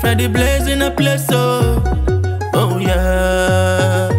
the blaze in a place, oh, oh yeah.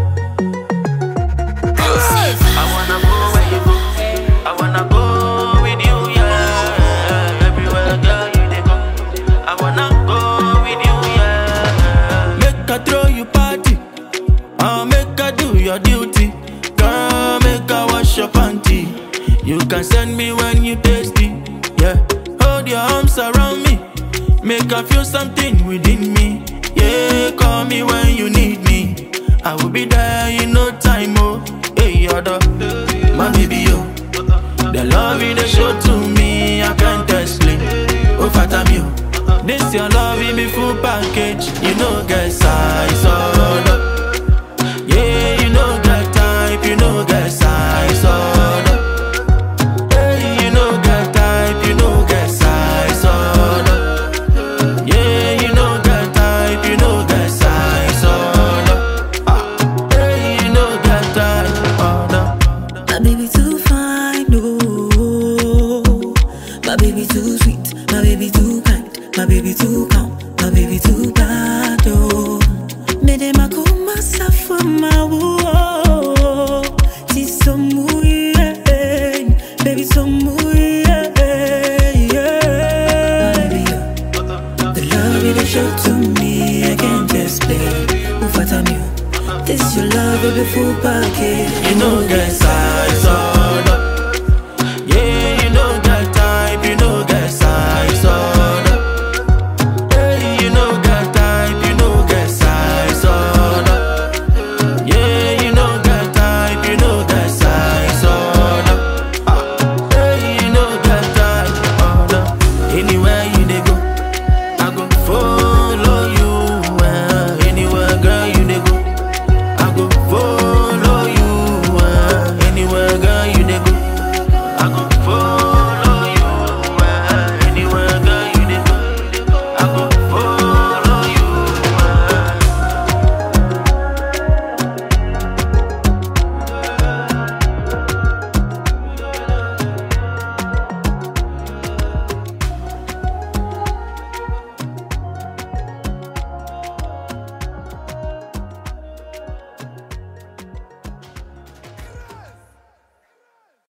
I wanna go where you go. I wanna go with you, yeah. Everywhere, girl, you dey go. I wanna go with you, yeah. Make I throw you party. I'll make I do your duty. Girl, make I wash your panty. You can send me when you tasty, yeah. Hold your arms around me. Make I feel something within me. Yeah, call me when you need me. I will be there in no time, oh. Hey, other, my baby, yo. The love you they show to me, I can't explain. Oh, Fatamio, this your love in me full package. You know, get size, order. Yeah, you know, get type. You know, get size, order. Hey, you know, get type. You know, get size, order. Yeah, you know, get type. You know, get size, order. Hey, you know, get type, order. My baby too fine, oh. My baby too sweet, my baby too kind, my baby too calm, my baby too bad, oh. Mede makoma safa mawo, ti so muy, baby so muy, yeah. My baby, the love you show to me, I can't explain. Ufatamio, this your love, baby full package.